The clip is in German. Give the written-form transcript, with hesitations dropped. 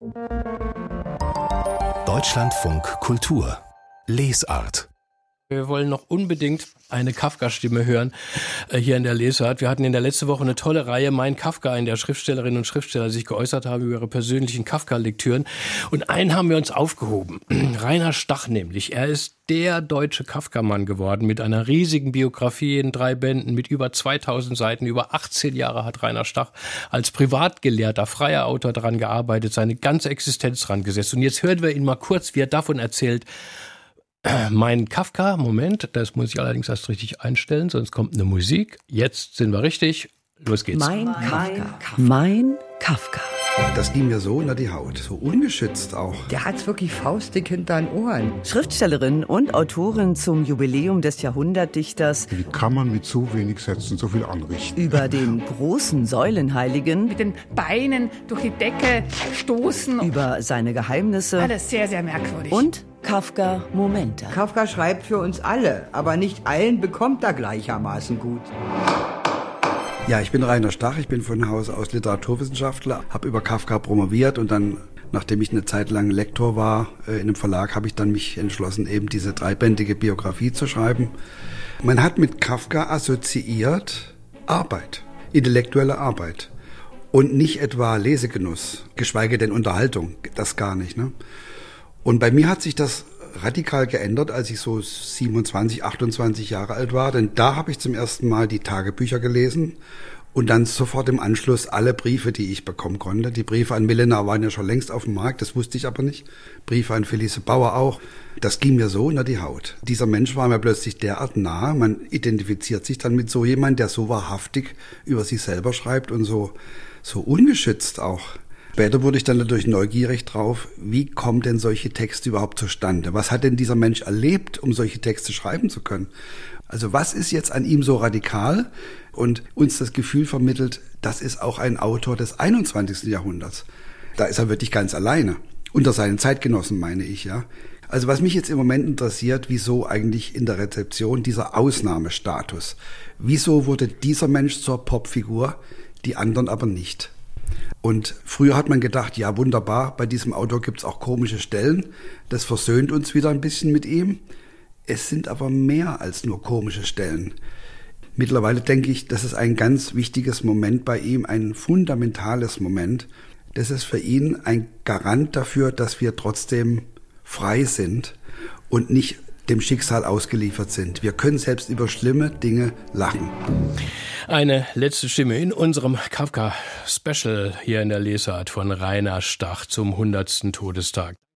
Deutschlandfunk Kultur Lesart. Wir wollen noch unbedingt eine Kafka-Stimme hören hier in der Lesart. Wir hatten in der letzten Woche eine tolle Reihe Mein Kafka, in der Schriftstellerinnen und Schriftsteller sich geäußert haben über ihre persönlichen Kafka-Lektüren. Und einen haben wir uns aufgehoben. Rainer Stach nämlich. Er ist der deutsche Kafka-Mann geworden mit einer riesigen Biografie in 3 Bänden mit über 2000 Seiten. Über 18 Jahre hat Rainer Stach als Privatgelehrter, freier Autor daran gearbeitet, seine ganze Existenz dran gesetzt. Und jetzt hören wir ihn mal kurz, wie er davon erzählt. Mein Kafka, Moment, das muss ich allerdings erst richtig einstellen, sonst kommt eine Musik. Jetzt sind wir richtig, los geht's. Mein Kafka. Das ging mir so unter die Haut, so ungeschützt auch. Der hat's wirklich faustdick hinter den Ohren. Schriftstellerin und Autorin zum Jubiläum des Jahrhundertdichters. Wie kann man mit so wenig Sätzen so viel anrichten? Über den großen Säulenheiligen. Mit den Beinen durch die Decke stoßen. Über seine Geheimnisse. Alles sehr, sehr merkwürdig. Und Kafka-Momente. Kafka schreibt für uns alle, aber nicht allen bekommt er gleichermaßen gut. Ja, ich bin Rainer Stach, ich bin von Haus aus Literaturwissenschaftler, habe über Kafka promoviert und dann, nachdem ich eine Zeit lang Lektor war in einem Verlag, habe ich dann mich entschlossen, eben diese 3-bändige Biografie zu schreiben. Man hat mit Kafka assoziiert Arbeit, intellektuelle Arbeit und nicht etwa Lesegenuss, geschweige denn Unterhaltung, das gar nicht, ne? Und bei mir hat sich das radikal geändert, als ich so 27, 28 Jahre alt war, denn da habe ich zum ersten Mal die Tagebücher gelesen und dann sofort im Anschluss alle Briefe, die ich bekommen konnte. Die Briefe an Milena waren ja schon längst auf dem Markt, das wusste ich aber nicht. Briefe an Felice Bauer auch. Das ging mir so unter die Haut. Dieser Mensch war mir plötzlich derart nah, man identifiziert sich dann mit so jemandem, der so wahrhaftig über sich selber schreibt und so ungeschützt auch. Später wurde ich dann natürlich neugierig drauf, wie kommen denn solche Texte überhaupt zustande? Was hat denn dieser Mensch erlebt, um solche Texte schreiben zu können? Also was ist jetzt an ihm so radikal und uns das Gefühl vermittelt, das ist auch ein Autor des 21. Jahrhunderts. Da ist er wirklich ganz alleine. Unter seinen Zeitgenossen, meine ich, ja. Also was mich jetzt im Moment interessiert, wieso eigentlich in der Rezeption dieser Ausnahmestatus? Wieso wurde dieser Mensch zur Popfigur, die anderen aber nicht? Und früher hat man gedacht, ja wunderbar, bei diesem Autor gibt's auch komische Stellen. Das versöhnt uns wieder ein bisschen mit ihm. Es sind aber mehr als nur komische Stellen. Mittlerweile denke ich, das ist ein ganz wichtiges Moment bei ihm, ein fundamentales Moment. Das ist für ihn ein Garant dafür, dass wir trotzdem frei sind und nicht dem Schicksal ausgeliefert sind. Wir können selbst über schlimme Dinge lachen. Eine letzte Stimme in unserem Kafka-Special hier in der Lesart von Rainer Stach zum 100. Todestag.